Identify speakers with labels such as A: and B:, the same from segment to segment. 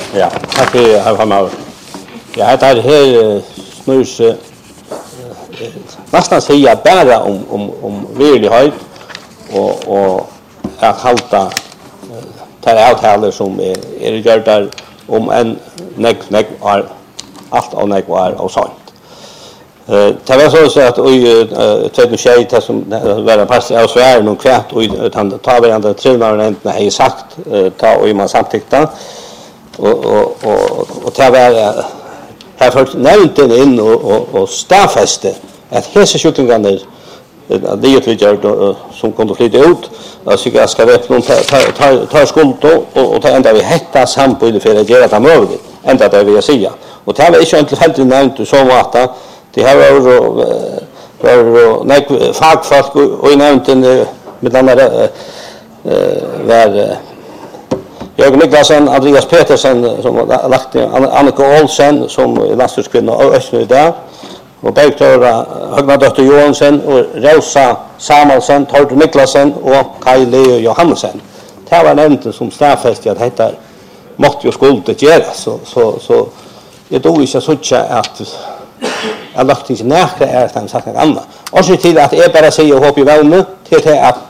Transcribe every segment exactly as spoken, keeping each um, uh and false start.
A: Ja, tack för herr Farmar. Ja, det här här snus nästan säga bara om om om verklighet och och att halta ta avtaler som är är gjort där om en neck neck är allt och neck var och sånt. Eh det var så att i tjugohundratjugosex som var pass av Sverige någon kvart och han tar vi andra tränaren har sagt ta och man samtyckte och och och och ta var här för nämnde in och och och staffaste att hesa sjukdomarna det är ju gjort som kunde flytta ut alltså jag ska vet någon ta ta skuld och och ta ända vi hetta samtidigt för att göra det möjligt ända det vill jag säga och det var inte helt helt nämnt så att det här var var nej fagfolk och nämnde med andra var Jörgen Niklasen, Andreas Petersen som lagt Annika Olsen som landslagskvinna och Östnö där och Bergtöra Högna dotter Johansen och Rosa Samuelsen, Tord Niklasen och Kai Leo Johansen. Det var nämnt som straffest att detta måste ju skulle göra så så så det då är så så att jag lagt inte nära är att han sagt något annat. Och så till att jag bara säger hopp i vänner till det att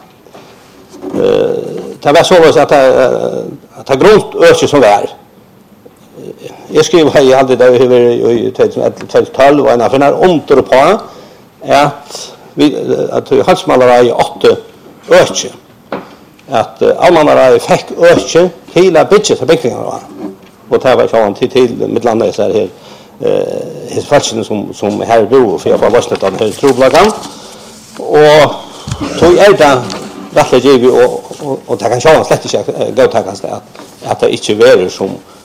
A: det var så att att ta grund öse som är. Jag skriver i alltid där över i tjugohundratolv och en affär omtor på att vi att halsmalare i åtta öse att allmänare fick öse hela budget för byggningarna och det var så till till mittlanda så här eh his fashion som som här då för jag var varslat av hur troblagan och tog är det rätt och och och det kan själva slett inte gå ta kanske att att det inte är som